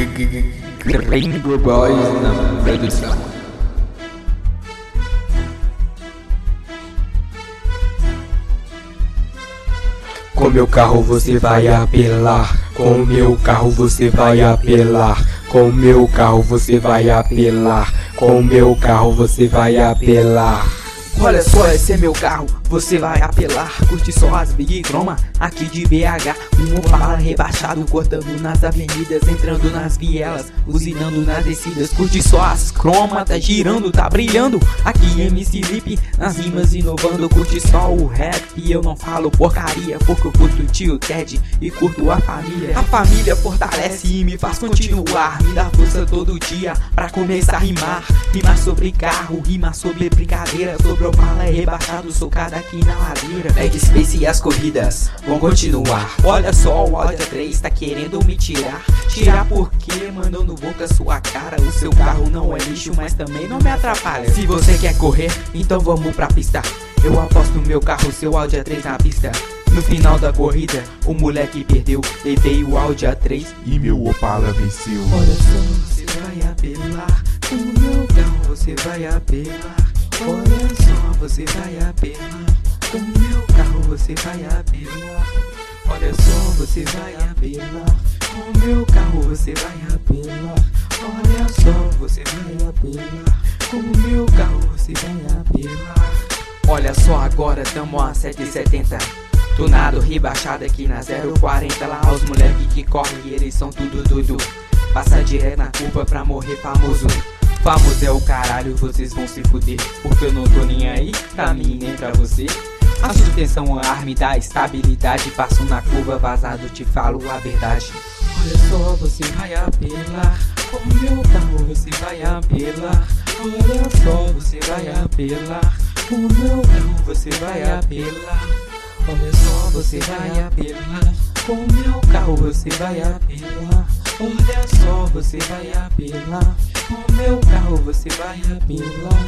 Gringo Boys na produção. Com meu carro você vai apelar. Com meu carro você vai apelar. Com meu carro você vai apelar. Com meu carro você vai apelar. Olha só, esse é meu carro, você vai apelar. Curte só as Big Chroma aqui de BH. Um Opala rebaixado cortando nas avenidas, entrando nas vielas, buzinando nas descidas. Curte só as croma, tá girando, tá brilhando. Aqui MC Lip nas rimas inovando. Curte só o rap, eu não falo porcaria, porque eu curto o tio Ted e curto a família. A família fortalece e me faz continuar, me dá força todo dia pra começar a rimar. Rimar sobre carro, rimar sobre brincadeira, sobre Opala rebaixado, socada aqui na ladeira. Bad Space e as corridas vão continuar. Olha só, o Audi A3 tá querendo me tirar. Tirar por quê? Mano, eu não vou com a sua cara. O seu carro não é lixo, mas também não me atrapalha. Se você quer correr, então vamos pra pista. Eu aposto no meu carro, seu Audi A3 na pista. No final da corrida, o moleque perdeu. Levei o Audi A3 e meu Opala venceu. Olha só, você vai apelar. Com o meu carro você vai apelar. Olha só, você vai apelar. Com o meu carro você vai apelar. Olha só, você vai apelar. Com o meu carro você vai apelar. Olha só, você vai apelar. Com o meu carro você vai apelar. Olha só, agora tamo a 770. Tunado, rebaixado aqui na 040. Lá os moleque que correm, eles são tudo doido. Passa direto na curva pra morrer famoso. Famoso é o caralho, vocês vão se fuder, porque eu não tô nem aí pra mim nem pra você. A suspensão a ar me dá estabilidade. Passo na curva vazado, te falo a verdade. Olha só, você vai apelar. Com o meu carro você vai apelar. Olha só, você vai apelar. Com o meu carro você vai apelar. Olha só, você vai apelar. Com o meu carro você vai apelar. Olha só, você vai apelar. Com o meu carro você vai apelar.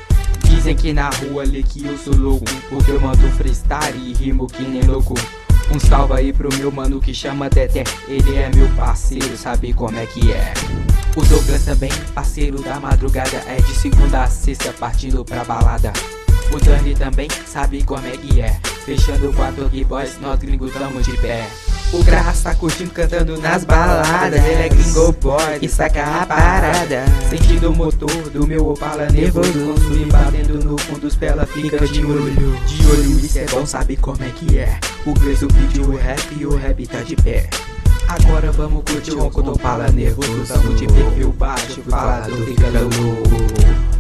Dizem que na rua ali que eu sou louco, porque eu mando freestyle e rimo que nem louco. Um salve aí pro meu mano que chama Teté, ele é meu parceiro, sabe como é que é. O Douglas também, parceiro da madrugada, é de segunda a sexta partindo pra balada. O Dani também sabe como é que é, fechando 4 Boys, nós gringos tamo de pé. O Graça tá curtindo, cantando nas baladas. Ele é gringo boy que saca a parada. Sentindo o motor do meu Opala nervoso, me batendo no fundo dos pela, fica de olho. De olho, isso é bom, sabe como é que é. O Gleison pediu o rap e o rap tá de pé. Agora vamos curtir o ronco do Opala nervoso. Tamo de perfil baixo, falador fica louco.